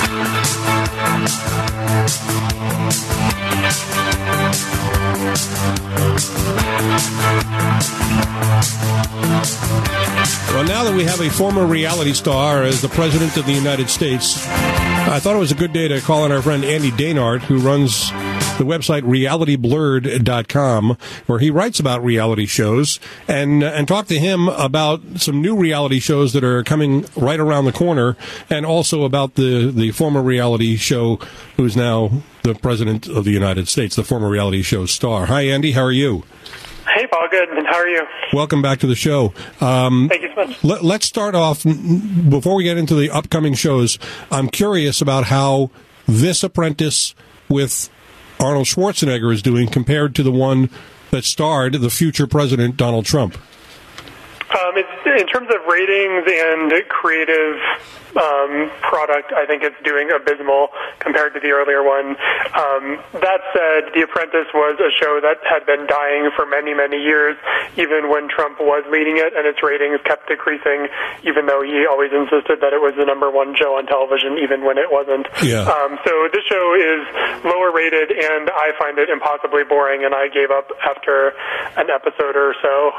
Well, now that we have a former reality star as the President of the United States, I thought it was a good day to call on our friend Andy Dainard, who runs the website realityblurred.com, where he writes about reality shows, and talk to him about some new reality shows that are coming right around the corner, and also about the former reality show who's now the President of the United States, the former reality show star. Hi, Andy. How are you? Hey, Paul. Good. And how are you? Welcome back to the show. Thank you so much. Let's start off, before we get into the upcoming shows, I'm curious about how this Apprentice with Arnold Schwarzenegger is doing compared to the one that starred the future President Donald Trump. In terms of ratings and creative product, I think it's doing abysmal compared to the earlier one. That said, The Apprentice was a show that had been dying for many, many years, even when Trump was leading it, and its ratings kept decreasing, even though he always insisted that it was the number one show on television, even when it wasn't. Yeah. So this show is lower rated, and I find it impossibly boring, and I gave up after an episode or so.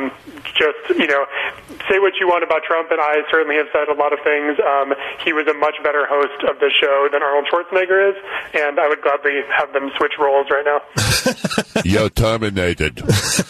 Say what you want about Trump, and I certainly have said a lot of things. He was a much better host of the show than Arnold Schwarzenegger is, and I would gladly have them switch roles right now. You're terminated.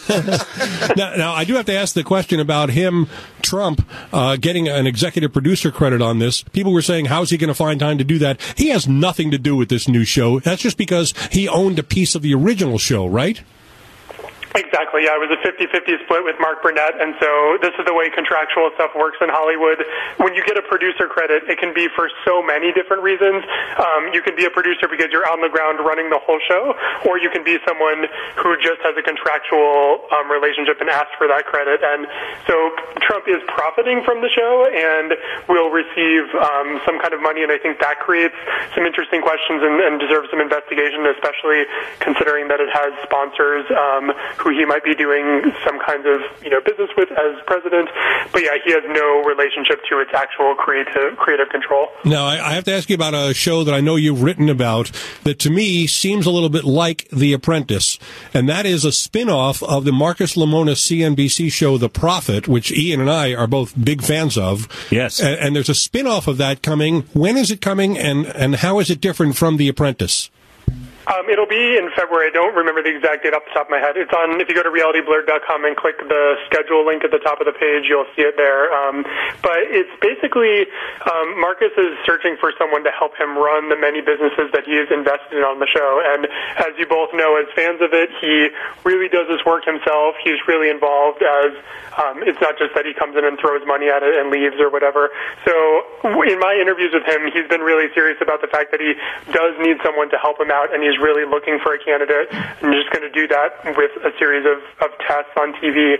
Now, I do have to ask the question about him, Trump, getting an executive producer credit on this. People were saying, how's he going to find time to do that? He has nothing to do with this new show. That's just because he owned a piece of the original show, right? Exactly, yeah. It was a 50-50 split with Mark Burnett, and so this is the way contractual stuff works in Hollywood. When you get a producer credit, it can be for so many different reasons. You can be a producer because you're on the ground running the whole show, or you can be someone who just has a contractual relationship and asks for that credit. And so Trump is profiting from the show and will receive some kind of money, and I think that creates some interesting questions and deserves some investigation, especially considering that it has sponsors who he might be doing some kinds of business with as president. But yeah, he has no relationship to its actual creative control. Now, I have to ask you about a show that I know you've written about that to me seems a little bit like The Apprentice, and that is a spin-off of the Marcus Lemonis CNBC show The Prophet, which Ian and I are both big fans of. Yes. And there's a spin-off of that coming. When is it coming, and how is it different from The Apprentice? It'll be in February. I don't remember the exact date off the top of my head. It's on, if you go to realityblurred.com and click the schedule link at the top of the page, you'll see it there. But it's basically, Marcus is searching for someone to help him run the many businesses that he is invested in on the show. And as you both know, as fans of it, he really does this work himself. He's really involved as, it's not just that he comes in and throws money at it and leaves or whatever. So in my interviews with him, he's been really serious about the fact that he does need someone to help him out, and he's really looking for a candidate, and just going to do that with a series of tests on TV.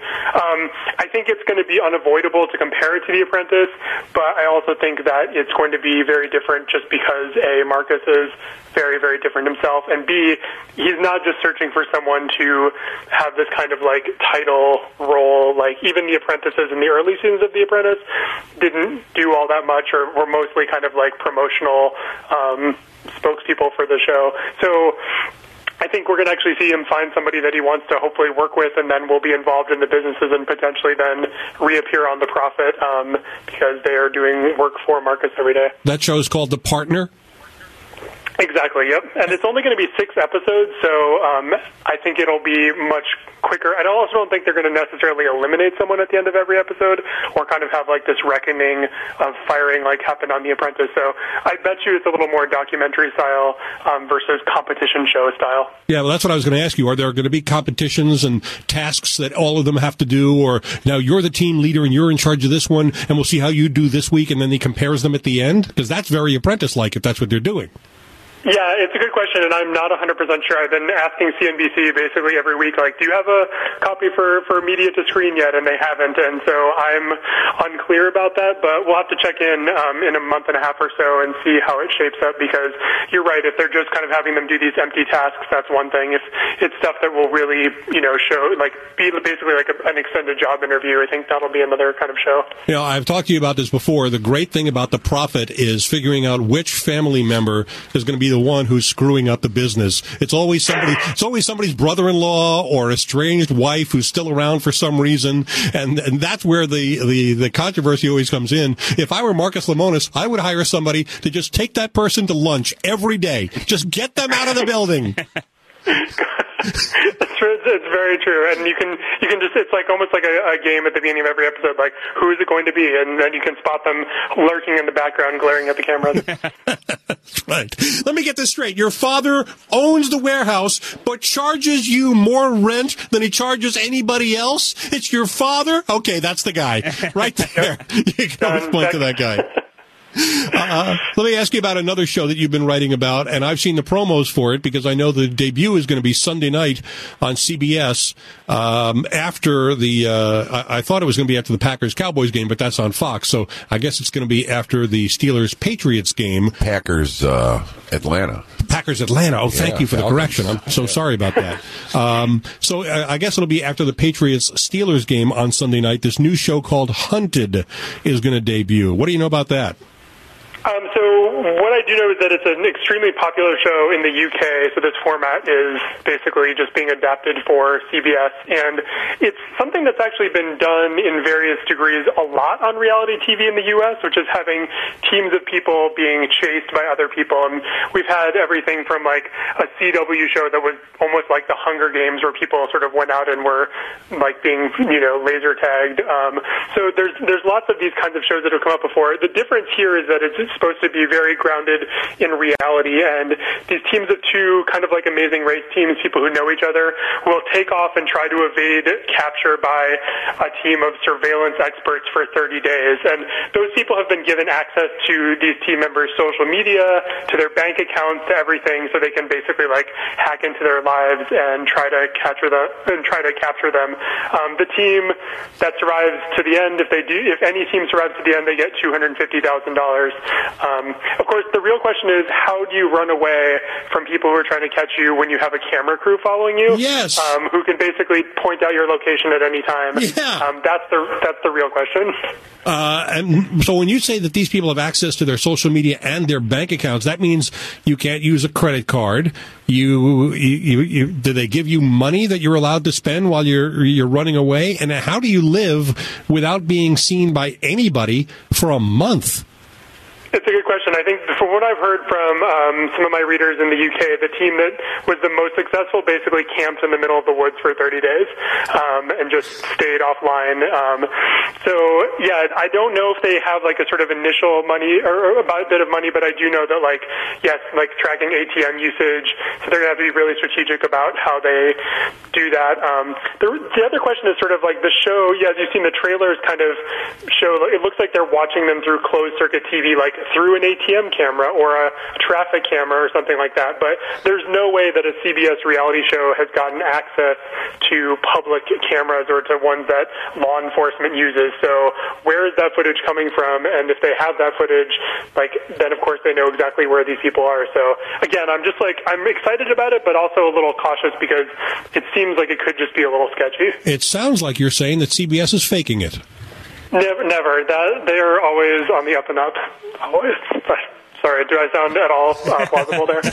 I think it's going to be unavoidable to compare it to The Apprentice, but I also think that it's going to be very different just because, A, Marcus is very, very different himself, and B, he's not just searching for someone to have this kind of like title role. Like even The Apprentices in the early seasons of The Apprentice didn't do all that much, or were mostly kind of like promotional spokespeople for the show. So I think we're going to actually see him find somebody that he wants to hopefully work with, and then will be involved in the businesses and potentially then reappear on The Prophet because they are doing work for Marcus every day. That show is called The Partner? Exactly, yep. And it's only going to be 6 episodes, so I think it'll be much quicker. I also don't think they're going to necessarily eliminate someone at the end of every episode, or kind of have like this reckoning of firing like happened on The Apprentice. So I bet you it's a little more documentary style versus competition show style. Yeah, well, that's what I was going to ask you. Are there going to be competitions and tasks that all of them have to do, or now you're the team leader and you're in charge of this one, and we'll see how you do this week, and then he compares them at the end? Because that's very Apprentice-like if that's what they're doing. Yeah, it's a good question, and I'm not 100% sure. I've been asking CNBC basically every week, like, do you have a copy for media to screen yet? And they haven't, and so I'm unclear about that, but we'll have to check in a month and a half or so and see how it shapes up, because you're right, if they're just kind of having them do these empty tasks, that's one thing. If it's stuff that will really, show, like, be basically like an extended job interview, I think that'll be another kind of show. I've talked to you about this before. The great thing about The Prophet is figuring out which family member is going to be the one who's screwing up the business. It's always somebody's brother-in-law or estranged wife who's still around for some reason, and that's where the controversy always comes in. If I were Marcus Lemonis, I would hire somebody to just take that person to lunch every day. Just get them out of the building. It's very true, and you can just, it's like almost like a game at the beginning of every episode, like, who is it going to be, and then you can spot them lurking in the background glaring at the cameras. That's right. Let me get this straight. Your father owns the warehouse but charges you more rent than he charges anybody else? It's your father? Okay, that's the guy right there. You can always point to that guy. Let me ask you about another show that you've been writing about, and I've seen the promos for it because I know the debut is going to be Sunday night on CBS after the I thought it was going to be after the Packers-Cowboys game, but that's on Fox, so I guess it's going to be after the Steelers-Patriots game. Packers-Atlanta. Packers-Atlanta. Oh, thank you for the correction. I'm so sorry about that. So I guess it'll be after the Patriots-Steelers game on Sunday night. This new show called Hunted is going to debut. What do you know about that? So what I do know is that it's an extremely popular show in the UK, so this format is basically just being adapted for CBS, and it's something that's actually been done in various degrees a lot on reality TV in the US, which is having teams of people being chased by other people, and we've had everything from like a CW show that was almost like the Hunger Games, where people sort of went out and were like being, laser tagged. So there's lots of these kinds of shows that have come up before. The difference here is that it's supposed to be very grounded in reality, and these teams of two, kind of like Amazing Race teams, people who know each other, will take off and try to evade capture by a team of surveillance experts for 30 days. And those people have been given access to these team members' social media, to their bank accounts, to everything, so they can basically like hack into their lives and try to capture them. The team that survives to the end, if any team survives to the end, they get $250,000. Of course, the real question is, how do you run away from people who are trying to catch you when you have a camera crew following you? Yes. Who can basically point out your location at any time. Yeah. That's the real question. And so when you say that these people have access to their social media and their bank accounts, that means you can't use a credit card. Do they give you money that you're allowed to spend while you're running away? And how do you live without being seen by anybody for a month? It's a good question. I think from what I've heard from some of my readers in the UK, the team that was the most successful basically camped in the middle of the woods for 30 days and just stayed offline. So, yeah, I don't know if they have like a sort of initial money or a bit of money, but I do know that, like, yes, like tracking ATM usage, so they're going to have to be really strategic about how they do that. The other question is sort of like the show, as you've seen the trailers kind of show, it looks like they're watching them through closed-circuit TV, like through an ATM camera or a traffic camera or something like that. But there's no way that a CBS reality show has gotten access to public cameras or to ones that law enforcement uses. So where is that footage coming from? And if they have that footage, then of course they know exactly where these people are. So again, I'm excited about it, but also a little cautious because it seems like it could just be a little sketchy. It sounds like you're saying that CBS is faking it. Never. They're always on the up and up. Always. Sorry, do I sound at all plausible there?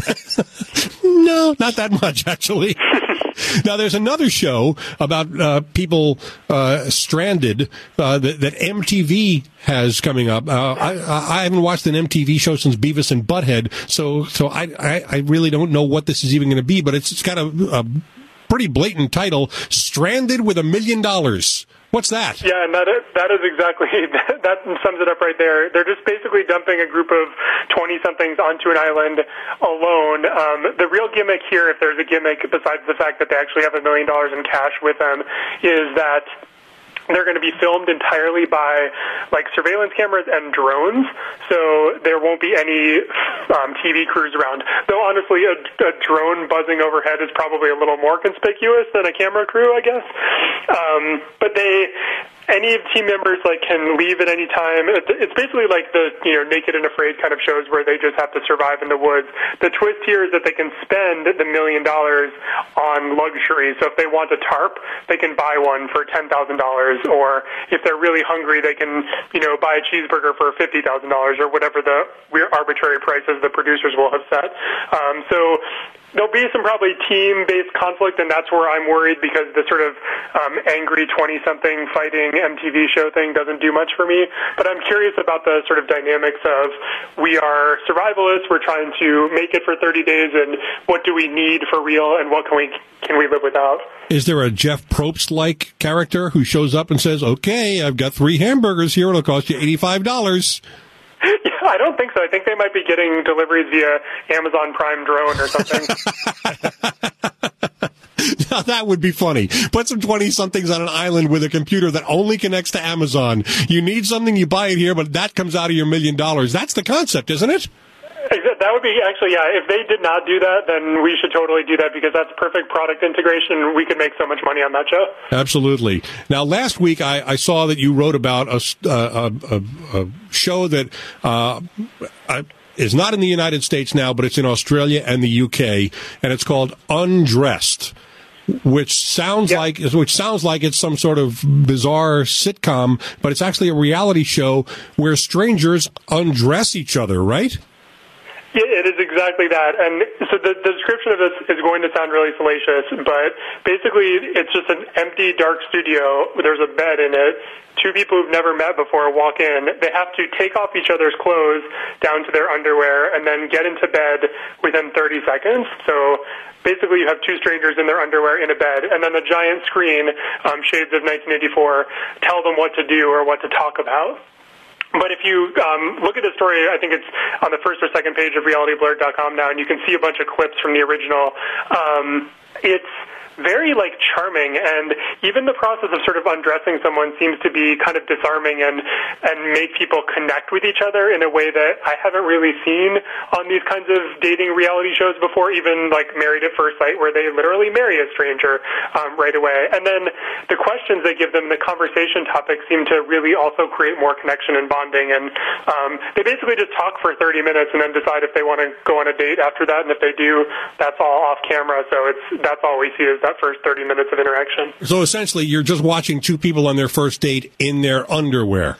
No, not that much, actually. Now, there's another show about people stranded that MTV has coming up. I haven't watched an MTV show since Beavis and Butthead, so I really don't know what this is even going to be, but it's got a pretty blatant title, Stranded with $1 Million. What's that? Yeah, and that is exactly, that sums it up right there. They're just basically dumping a group of 20-somethings onto an island alone. The real gimmick here, if there's a gimmick besides the fact that they actually have $1 million in cash with them, is that they're going to be filmed entirely by like surveillance cameras and drones, so there won't be any TV crews around. Though honestly, a drone buzzing overhead is probably a little more conspicuous than a camera crew, I guess. But any team members like can leave at any time. It's basically like the Naked and Afraid kind of shows where they just have to survive in the woods. The twist here is that they can spend the $1 million on luxury. So if they want a tarp, they can buy one for $10,000, or if they're really hungry, they can buy a cheeseburger for $50,000 or whatever the arbitrary prices the producers will have set. So there'll be some probably team-based conflict, and that's where I'm worried, because the sort of angry 20-something fighting MTV show thing doesn't do much for me. But I'm curious about the sort of dynamics of we are survivalists, we're trying to make it for 30 days, and what do we need for real, and what can we live without? Is there a Jeff Probst-like character who shows up and says, okay, I've got 3 hamburgers here, it'll cost you $85? Yeah, I don't think so. I think they might be getting deliveries via Amazon Prime drone or something. Now, that would be funny. Put some 20-somethings on an island with a computer that only connects to Amazon. You need something, you buy it here, but that comes out of your $1 million. That's the concept, isn't it? That would be actually, yeah. If they did not do that, then we should totally do that, because that's perfect product integration. We could make so much money on that show. Absolutely. Now, last week I saw that you wrote about a show that is not in the United States now, but it's in Australia and the UK, and it's called Undressed, which sounds like it's some sort of bizarre sitcom, but it's actually a reality show where strangers undress each other, right? Yeah, it is exactly that. And so the description of this is going to sound really salacious, but basically it's just an empty, dark studio. There's a bed in it. 2 people who've never met before walk in. They have to take off each other's clothes down to their underwear and then get into bed within 30 seconds. So basically you have 2 strangers in their underwear in a bed, and then the giant screen, shades of 1984, tell them what to do or what to talk about. But if you look at the story, I think it's on the first or second page of realityblurred.com now, and you can see a bunch of clips from the original. It's very charming, and even the process of sort of undressing someone seems to be kind of disarming and make people connect with each other in a way that I haven't really seen on these kinds of dating reality shows before, even like Married at First Sight, where they literally marry a stranger right away. And then the questions they give them, the conversation topics, seem to really also create more connection and bonding, and they basically just talk for 30 minutes and then decide if they want to go on a date after that, and if they do, that's all off camera, so that's all we see is that first 30 minutes of interaction. So essentially, you're just watching 2 people on their first date in their underwear.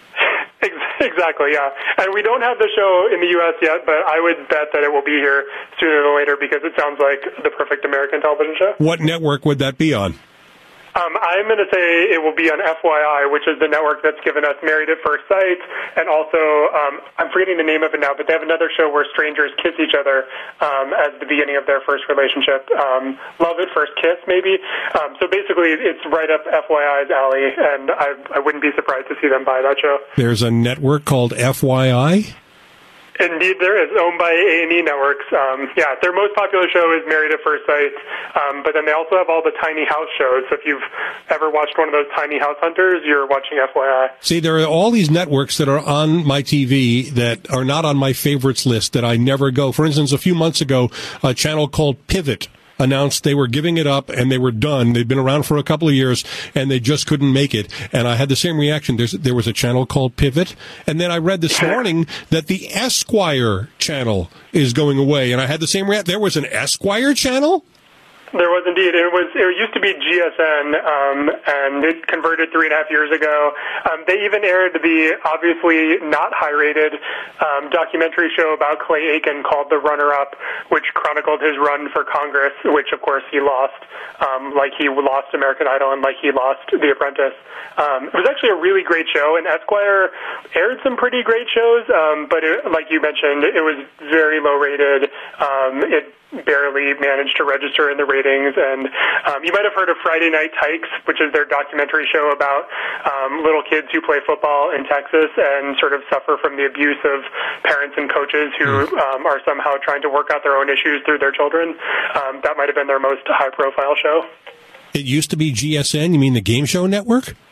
Exactly, yeah. And we don't have the show in the U.S. yet, but I would bet that it will be here sooner than later, because it sounds like the perfect American television show. What network would that be on? I'm going to say it will be on FYI, which is the network that's given us Married at First Sight, and also, I'm forgetting the name of it now, but they have another show where strangers kiss each other as the beginning of their first relationship. Love at First Kiss, maybe. So basically, it's right up FYI's alley, and I wouldn't be surprised to see them buy that show. There's a network called FYI? Indeed, there is, owned by A&E Networks. Their most popular show is Married at First Sight, but then they also have all the tiny house shows. So if you've ever watched one of those tiny house hunters, you're watching FYI. See, there are all these networks that are on my TV that are not on my favorites list that I never go. For instance, a few months ago, a channel called Pivot announced they were giving it up and they were done. They'd been around for a couple of years and they just couldn't make it. And I had the same reaction. There was a channel called Pivot. And then I read this morning that the Esquire channel is going away. And I had the same reaction. There was an Esquire channel? There was indeed. It used to be GSN, and it converted 3.5 years ago. They even aired the obviously not high-rated documentary show about Clay Aiken called The Runner-Up, which chronicled his run for Congress, which of course he lost, like he lost American Idol and like he lost The Apprentice. It was actually a really great show, and Esquire aired some pretty great shows, but like you mentioned, it was very low-rated. It barely managed to register in the ratings, and you might have heard of Friday Night Tykes, which is their documentary show about little kids who play football in Texas and sort of suffer from the abuse of parents and coaches who are somehow trying to work out their own issues through their children. That might have been their most high-profile show. It used to be GSN? You mean the Game Show Network?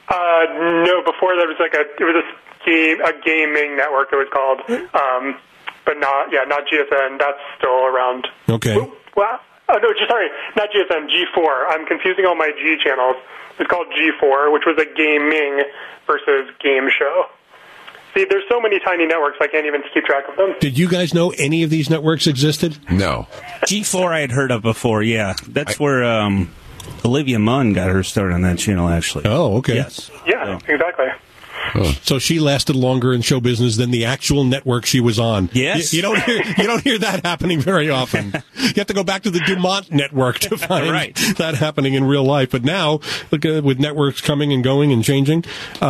No, before that it was a gaming network. It was called, but not GSN. That's still around. Okay. Well, sorry, not GSN. G4. I'm confusing all my G channels. It's called G4, which was a gaming versus game show. See, there's so many tiny networks, I can't even keep track of them. Did you guys know any of these networks existed? No. G4 I had heard of before, yeah. That's where Olivia Munn got her start on that channel, actually. Oh, okay. Yes. Yeah, exactly. So she lasted longer in show business than the actual network she was on. Yes. You don't hear that happening very often. You have to go back to the Dumont network to find that happening in real life. But now, look with networks coming and going and changing.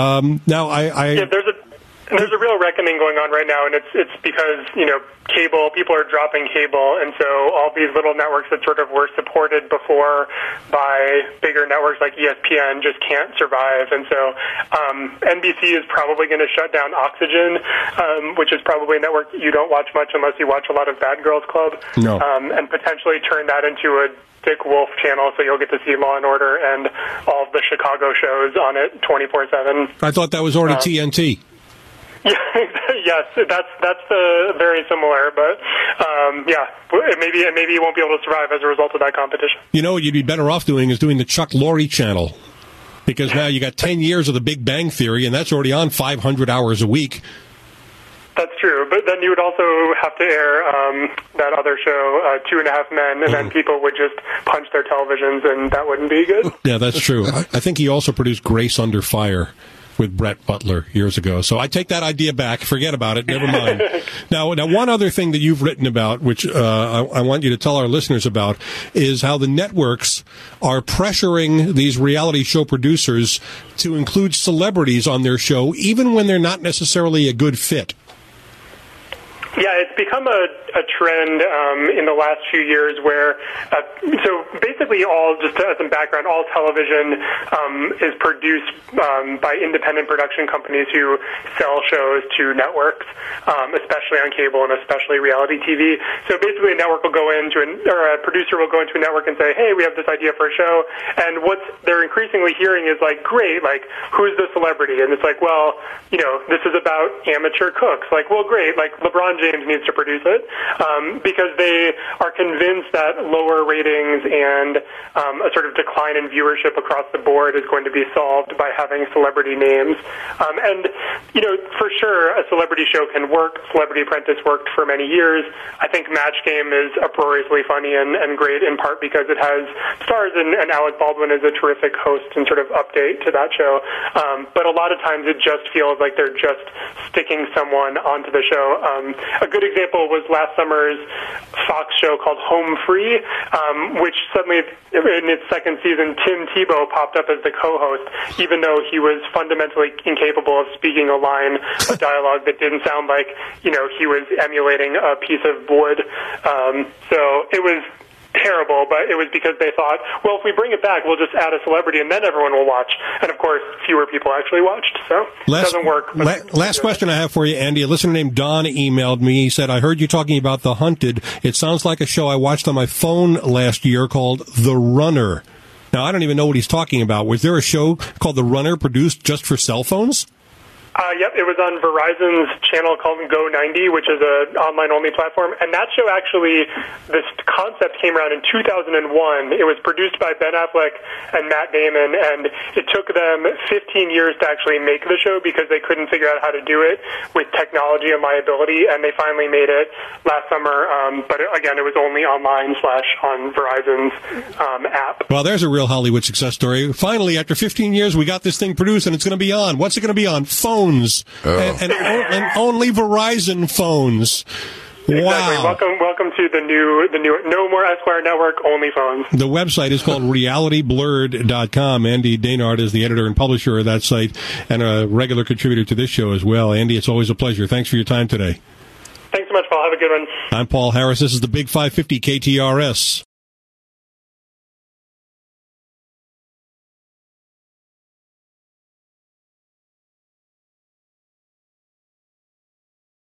There's a real reckoning going on right now, and it's because, cable, people are dropping cable, and so all these little networks that sort of were supported before by bigger networks like ESPN just can't survive. And so NBC is probably going to shut down Oxygen, which is probably a network you don't watch much unless you watch a lot of Bad Girls Club, and potentially turn that into a Dick Wolf channel, so you'll get to see Law and Order and all of the Chicago shows on it 24/7. I thought that was already TNT. Yes, that's very similar, but maybe you won't be able to survive as a result of that competition. You know what you'd be better off doing is doing the Chuck Lorre channel, because now you got 10 years of the Big Bang Theory, and that's already on 500 hours a week. That's true, but then you would also have to air that other show, 2.5 Men, and then people would just punch their televisions, and that wouldn't be good. Yeah, that's true. I think he also produced Grace Under Fire with Brett Butler years ago. So I take that idea back. Forget about it. Never mind. Now, one other thing that you've written about, which I want you to tell our listeners about, is how the networks are pressuring these reality show producers to include celebrities on their show, even when they're not necessarily a good fit. Yeah, it's become a trend in the last few years where, so basically just as some background, all television is produced by independent production companies who sell shows to networks, especially on cable and especially reality TV. So basically a network will go into, or a producer will go into a network and say, hey, we have this idea for a show, and what they're increasingly hearing is like, great, like, who's the celebrity? And it's like, well, this is about amateur cooks. Like, well, great, like, LeBron James needs to produce it, because they are convinced that lower ratings and a sort of decline in viewership across the board is going to be solved by having celebrity names. And, for sure, a celebrity show can work. Celebrity Apprentice worked for many years. I think Match Game is uproariously funny and great in part because it has stars, and Alec Baldwin is a terrific host and sort of update to that show. But a lot of times it just feels like they're just sticking someone onto the show. A good example was last summer's Fox show called Home Free, which suddenly, in its second season, Tim Tebow popped up as the co-host, even though he was fundamentally incapable of speaking a line of dialogue that didn't sound like, he was emulating a piece of wood. So it was terrible, but it was because they thought, well, if we bring it back, we'll just add a celebrity and then everyone will watch. And of course, fewer people actually watched, so it doesn't work. Last question I have for you, Andy. A listener named Don emailed me. He said, I heard you talking about The Hunted. It sounds like a show I watched on my phone last year called The Runner. Now, I don't even know what he's talking about. Was there a show called The Runner produced just for cell phones? Yep, it was on Verizon's channel called Go90, which is an online-only platform. And that show actually, this concept came around in 2001. It was produced by Ben Affleck and Matt Damon, and it took them 15 years to actually make the show because they couldn't figure out how to do it with technology and liability, and they finally made it last summer. But again, it was only online / on Verizon's app. Well, there's a real Hollywood success story. Finally, after 15 years, we got this thing produced, and it's going to be on. What's it going to be on? Phones. And only Verizon phones. Exactly. Wow. Welcome to the new No More Esquire Network, only phones. The website is called realityblurred.com. Andy Daynard is the editor and publisher of that site and a regular contributor to this show as well. Andy, it's always a pleasure. Thanks for your time today. Thanks so much, Paul. Have a good one. I'm Paul Harris. This is the Big 550 KTRS.